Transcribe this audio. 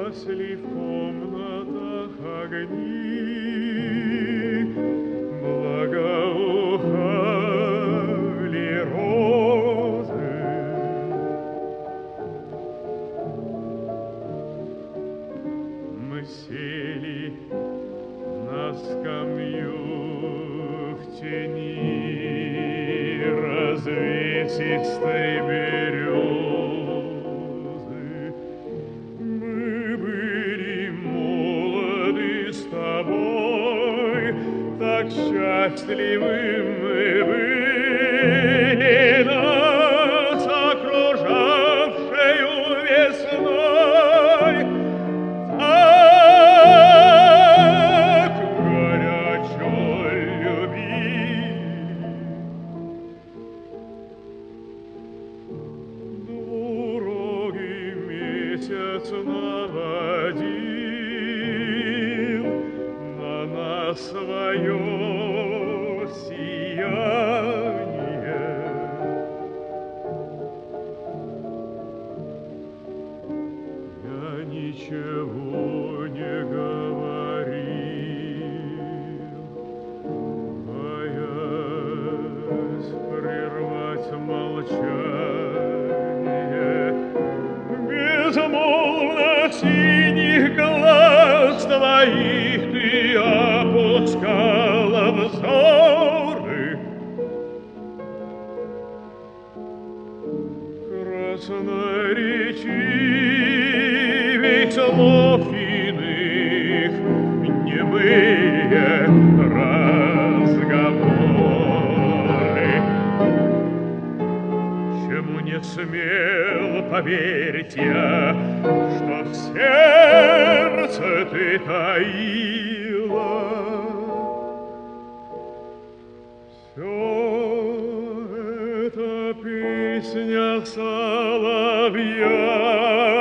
Гасли в комнатах огни, благоухали розы. Мы сели на скамью в тени развесистой березы. Мы были молоды с тобой, так счастливы мы были нас окружавшею весной. Так горячо любили. Двурогий месяц наводил на нас свое сияние. Я ничего не говорил, боясь прервать молчание. Безмолвно синих глаз твоих ты опускала взоры. Красноречивей слов иных немые разговоры. Чему не смел поверить я, что в сердце ты таила. Всё это песня соловья.